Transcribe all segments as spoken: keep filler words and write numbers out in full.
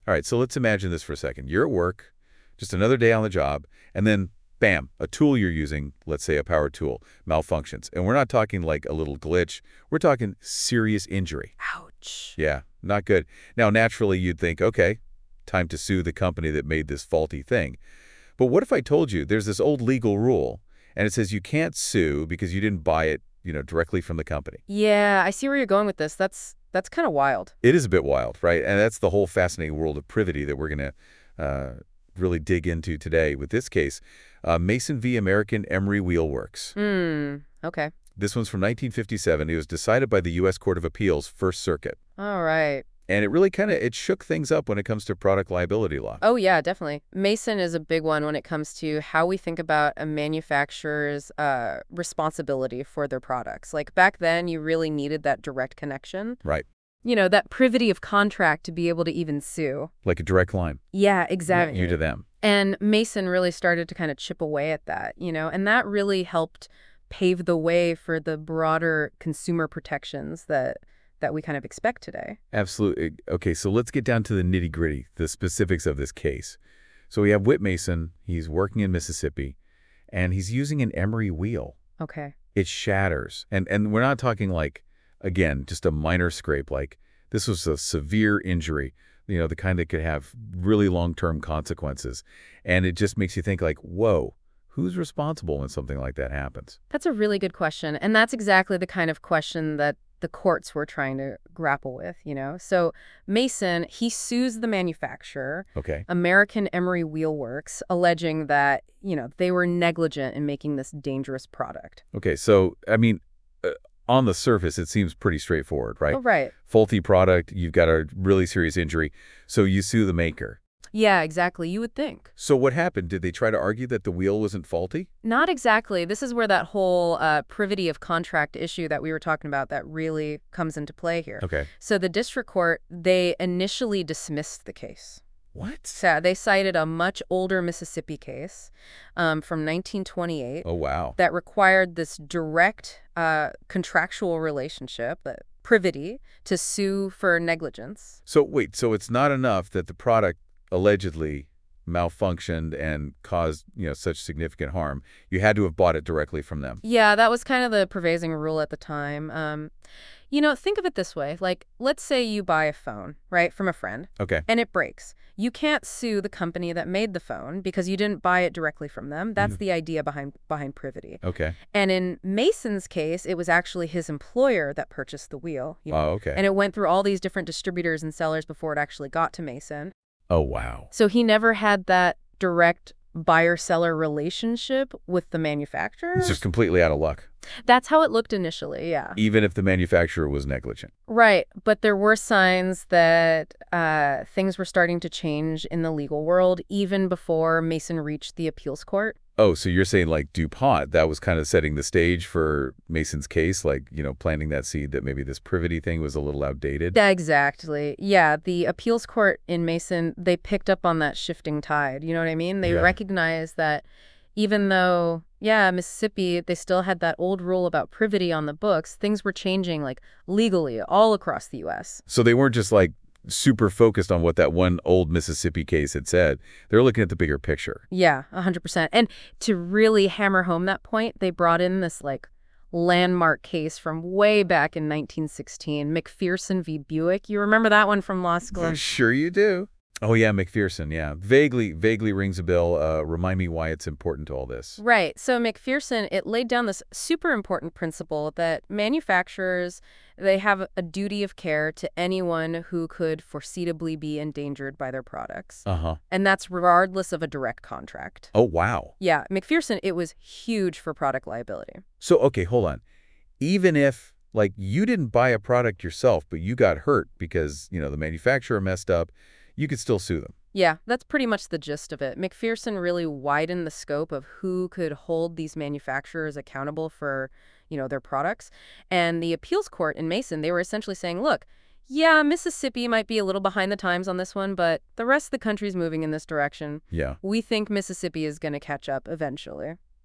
All right, so let's imagine this for a second. You're at work, just another day on the job, and then, bam, a tool you're using, let's say a power tool, malfunctions. And we're not talking like a little glitch. We're talking serious injury. Ouch. Yeah, not good. Now, naturally, you'd think, okay, time to sue the company that made this faulty thing. But what if I told you there's this old legal rule, and it says you can't sue because you didn't buy it, you know, directly from the company? Yeah, I see where you're going with this. That's that's kind of wild. It is a bit wild, right? And that's the whole fascinating world of privity that we're going to uh, really dig into today with this case. Uh, Mason v. American Emery Wheel Works. Hmm, okay. This one's from nineteen fifty-seven. It was decided by the U S Court of Appeals, First Circuit. All right. And it really kind of, it shook things up when it comes to product liability law. Oh, yeah, definitely. Mason is a big one when it comes to how we think about a manufacturer's uh, responsibility for their products. Like, back then, you really needed that direct connection. Right. You know, that privity of contract to be able to even sue. Like a direct line. Yeah, exactly. You to them. And Mason really started to kind of chip away at that, you know, and that really helped pave the way for the broader consumer protections that that we kind of expect today. Absolutely. Okay, so let's get down to the nitty-gritty, the specifics of this case. So we have Whit Mason. He's working in Mississippi, and he's using an Emery wheel. Okay. It shatters. And, and we're not talking like, again, just a minor scrape. Like, this was a severe injury, you know, the kind that could have really long-term consequences. And it just makes you think like, whoa, who's responsible when something like that happens? That's a really good question. And that's exactly the kind of question that the courts were trying to grapple with, you know? So Mason, he sues the manufacturer, Okay. American Emery Wheel Works, alleging that, you know, they were negligent in making this dangerous product. Okay, so, I mean, uh, on the surface, it seems pretty straightforward, right? Oh, right. Faulty product, you've got a really serious injury, so you sue the maker. Yeah, exactly. You would think. So what happened? Did they try to argue that the wheel wasn't faulty? Not exactly. This is where that whole uh, privity of contract issue that we were talking about that really comes into play here. Okay. So the district court, they initially dismissed the case. What? So they cited a much older Mississippi case um, from nineteen twenty-eight. Oh, wow. That required this direct uh, contractual relationship, that privity, to sue for negligence. So wait, so it's not enough that the product allegedly malfunctioned and caused, you know, such significant harm. You had to have bought it directly from them. Yeah, that was kind of the prevailing rule at the time. Um, you know, think of it this way. Like, let's say you buy a phone, right, from a friend. Okay. And it breaks. You can't sue the company that made the phone because you didn't buy it directly from them. That's Mm-hmm. the idea behind behind privity. Okay. And in Mason's case, it was actually his employer that purchased the wheel. You know? Oh, okay. And it went through all these different distributors and sellers before it actually got to Mason. Oh, wow. So he never had that direct buyer-seller relationship with the manufacturer. It's just completely out of luck, That's how it looked initially, yeah. even if the manufacturer was negligent. Right, but there were signs that uh, things were starting to change in the legal world even before Mason reached the appeals court. Oh, so you're saying like DuPont, that was kind of setting the stage for Mason's case, like, you know, planting that seed that maybe this privity thing was a little outdated? Yeah, exactly. Yeah, the appeals court in Mason, they picked up on that shifting tide. You know what I mean? They Yeah. recognized that even though, yeah, Mississippi, they still had that old rule about privity on the books, things were changing like legally all across the U S. So they weren't just like super focused on what that one old Mississippi case had said. They're looking at the bigger picture. Yeah, one hundred percent. And to really hammer home that point, they brought in this like landmark case from way back in nineteen sixteen, McPherson v. Buick. You remember that one from law school? Sure you do. Oh, yeah, McPherson, yeah. Vaguely, vaguely rings a bell. Uh, remind me why it's important to all this. Right. So McPherson, it laid down this super important principle that manufacturers, they have a duty of care to anyone who could foreseeably be endangered by their products. Uh-huh. And that's regardless of a direct contract. Oh, wow. Yeah, McPherson, it was huge for product liability. So, okay, hold on. Even if, like, you didn't buy a product yourself, but you got hurt because, you know, the manufacturer messed up, you could still sue them. Yeah, that's pretty much the gist of it. McPherson really widened the scope of who could hold these manufacturers accountable for, you know, their products. And the appeals court in Mason, they were essentially saying, look, yeah, Mississippi might be a little behind the times on this one, but the rest of the country's moving in this direction. Yeah. We think Mississippi is going to catch up eventually.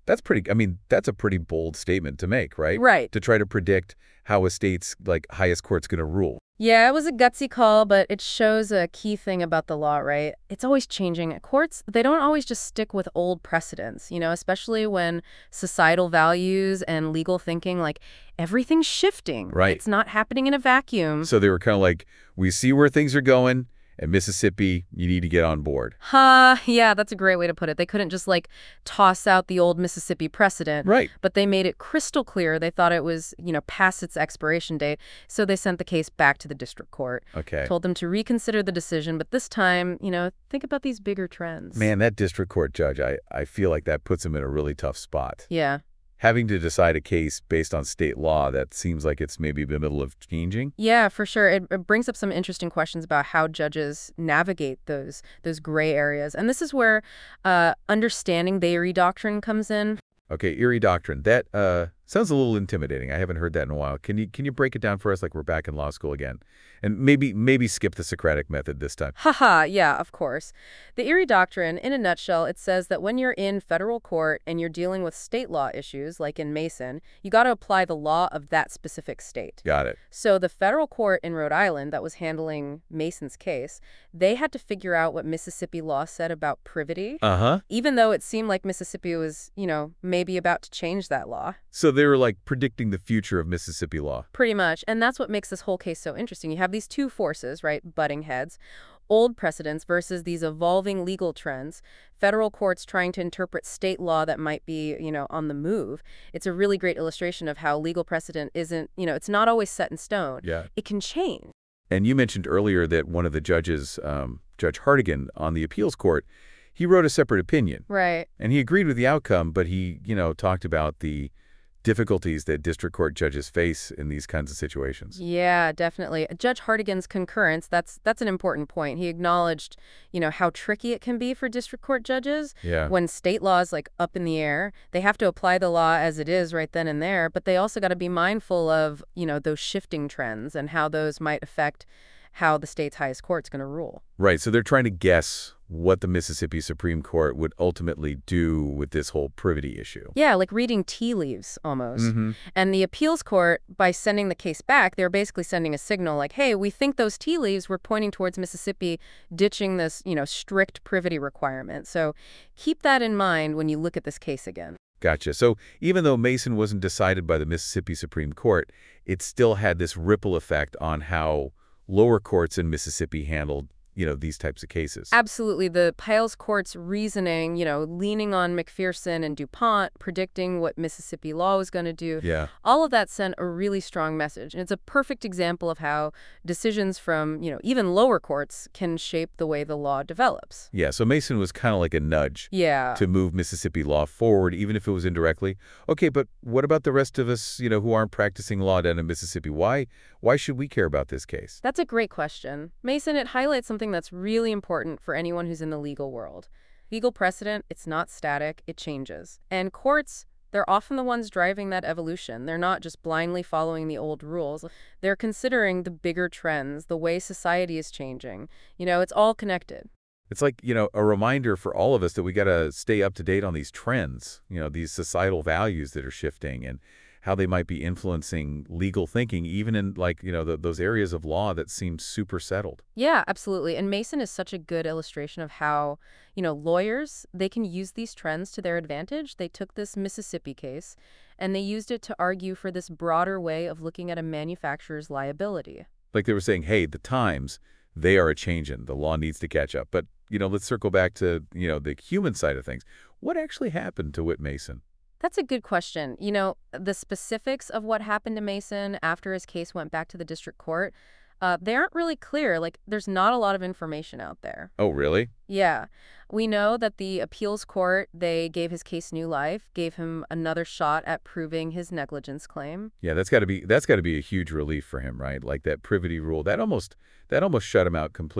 That's pretty, I mean, that's a pretty bold statement to make, right? Right. To try to predict how a state's, like, highest court's going to rule. Yeah, it was a gutsy call, but it shows a key thing about the law, right? It's always changing. Courts, they don't always just stick with old precedents, you know, especially when societal values and legal thinking, like, everything's shifting. Right. It's not happening in a vacuum. So they were kind of like, we see where things are going, and Mississippi, you need to get on board. Ha, yeah, that's a great way to put it. They couldn't just, like, toss out the old Mississippi precedent. Right. But they made it crystal clear they thought it was, you know, past its expiration date, so they sent the case back to the district court. Okay. Told them to reconsider the decision, but this time, you know, think about these bigger trends. Man, that district court judge, I, I feel like that puts him in a really tough spot. Yeah. Having to decide a case based on state law that seems like it's maybe in the middle of changing. Yeah, for sure. It, it brings up some interesting questions about how judges navigate those those gray areas. And this is where uh, understanding the Erie Doctrine comes in. Okay, Erie Doctrine. That uh, sounds a little intimidating. I haven't heard that in a while. Can you can you break it down for us like we're back in law school again? And maybe maybe skip the Socratic method this time. Haha, yeah, of course. The Erie Doctrine, in a nutshell, it says that when you're in federal court and you're dealing with state law issues, like in Mason, you got to apply the law of that specific state. Got it. So the federal court in Rhode Island that was handling Mason's case, they had to figure out what Mississippi law said about privity, Uh-huh. even though it seemed like Mississippi was, you know, maybe about to change that law. So they were like predicting the future of Mississippi law. Pretty much. And that's what makes this whole case so interesting. You have these two forces, right, butting heads. Old precedents versus these evolving legal trends. Federal courts trying to interpret state law that might be, you know, on the move. It's a really great illustration of how legal precedent isn't, you know, it's not always set in stone. Yeah. It can change. And you mentioned earlier that one of the judges, um, Judge Hartigan on the appeals court, he wrote a separate opinion. Right. And he agreed with the outcome, but he, you know, talked about the difficulties that district court judges face in these kinds of situations. Yeah, definitely. Judge Hartigan's concurrence, that's that's an important point. He acknowledged, you know, how tricky it can be for district court judges Yeah. when state law is like up in the air. They have to apply the law as it is right then and there, but they also got to be mindful of, you know, those shifting trends and how those might affect how the state's highest court's going to rule. Right. So they're trying to guess what the Mississippi Supreme Court would ultimately do with this whole privity issue. Yeah, like reading tea leaves almost. Mm-hmm. And the appeals court, by sending the case back, they're basically sending a signal like, hey, we think those tea leaves were pointing towards Mississippi ditching this, you know, strict privity requirement. So keep that in mind when you look at this case again. Gotcha. So even though Mason wasn't decided by the Mississippi Supreme Court, it still had this ripple effect on how lower courts in Mississippi handled, you know, these types of cases. Absolutely. The Piles Court's reasoning, you know, leaning on McPherson and DuPont, predicting what Mississippi law was going to do, Yeah. all of that sent a really strong message. And it's a perfect example of how decisions from, you know, even lower courts can shape the way the law develops. Yeah. So Mason was kind of like a nudge Yeah. to move Mississippi law forward, even if it was indirectly. Okay, but what about the rest of us, you know, who aren't practicing law down in Mississippi? Why, why should we care about this case? That's a great question. Mason, it highlights something that's really important for anyone who's in the legal world. Legal precedent, it's not static, it changes. And courts, they're often the ones driving that evolution. They're not just blindly following the old rules. They're considering the bigger trends, the way society is changing. You know, it's all connected. It's like, you know, a reminder for all of us that we got to stay up to date on these trends, you know, these societal values that are shifting and how they might be influencing legal thinking, even in like, you know, the, those areas of law that seem super settled. Yeah, absolutely. And Mason is such a good illustration of how, you know, lawyers, they can use these trends to their advantage. They took this Mississippi case and they used it to argue for this broader way of looking at a manufacturer's liability. Like they were saying, hey, the times, they are a changing. The law needs to catch up. But, you know, let's circle back to, you know, the human side of things. What actually happened to Whit Mason? That's a good question. You know, the specifics of what happened to Mason after his case went back to the district court, uh, they aren't really clear. Like, there's not a lot of information out there. Oh, really? Yeah. We know that the appeals court, they gave his case new life, gave him another shot at proving his negligence claim. Yeah, that's got to be that's got to be a huge relief for him, right? Like that privity rule, that almost that almost shut him out completely.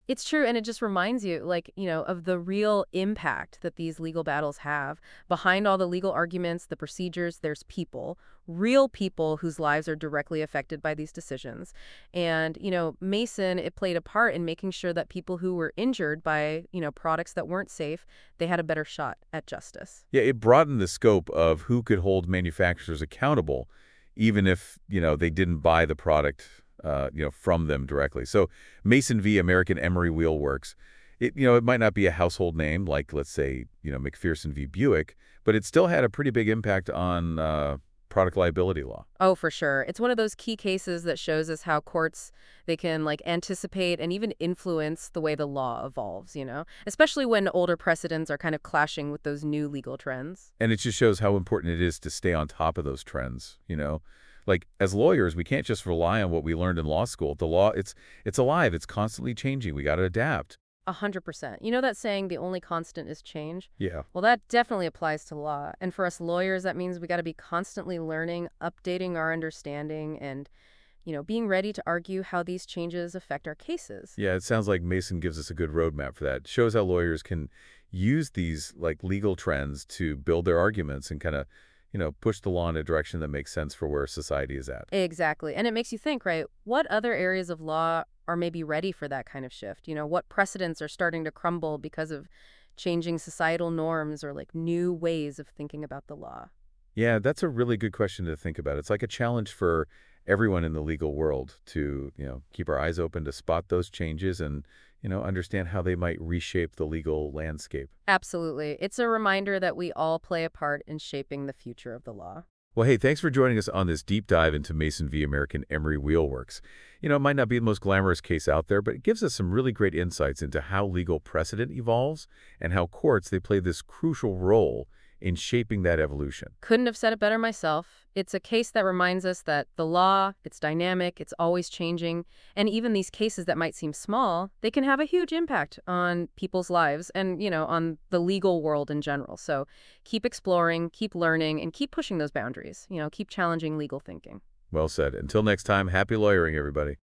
It's true, and it just reminds you, like, you know, of the real impact that these legal battles have. Behind all the legal arguments, the procedures, there's people, real people whose lives are directly affected by these decisions. And, you know, Mason, it played a part in making sure that people who were injured by, you know, products that weren't safe, they had a better shot at justice. Yeah, it broadened the scope of who could hold manufacturers accountable, even if, you know, they didn't buy the product, uh, you know, from them directly. So Mason v. American Emery Wheel Works, it, you know, it might not be a household name like, let's say, you know, McPherson v. Buick, but it still had a pretty big impact on uh, product liability law. Oh, for sure. It's one of those key cases that shows us how courts, they can like anticipate and even influence the way the law evolves, you know, especially when older precedents are kind of clashing with those new legal trends. And it just shows how important it is to stay on top of those trends, you know? Like, as lawyers, we can't just rely on what we learned in law school. The law, it's it's alive. It's constantly changing. We got to adapt. A hundred percent. You know that saying, the only constant is change? Yeah. Well, that definitely applies to law. And for us lawyers, that means we got to be constantly learning, updating our understanding, and, you know, being ready to argue how these changes affect our cases. Yeah, it sounds like Mason gives us a good roadmap for that. It shows how lawyers can use these, like, legal trends to build their arguments and kind of, you know, push the law in a direction that makes sense for where society is at. Exactly. And it makes you think, right? What other areas of law are maybe ready for that kind of shift? You know, what precedents are starting to crumble because of changing societal norms or like new ways of thinking about the law? Yeah, that's a really good question to think about. It's like a challenge for everyone in the legal world to, you know, keep our eyes open to spot those changes and, you know, understand how they might reshape the legal landscape. Absolutely. It's a reminder that we all play a part in shaping the future of the law. Well, hey, thanks for joining us on this deep dive into Mason v. American Emery Wheel Works. You know, it might not be the most glamorous case out there, but it gives us some really great insights into how legal precedent evolves and how courts, they play this crucial role in shaping that evolution. Couldn't have said it better myself. It's a case that reminds us that the law, it's dynamic, it's always changing, and even these cases that might seem small, they can have a huge impact on people's lives and, you know, on the legal world in general. So keep exploring, keep learning, and keep pushing those boundaries. You know, keep challenging legal thinking. Well said. Until next time, happy lawyering, everybody.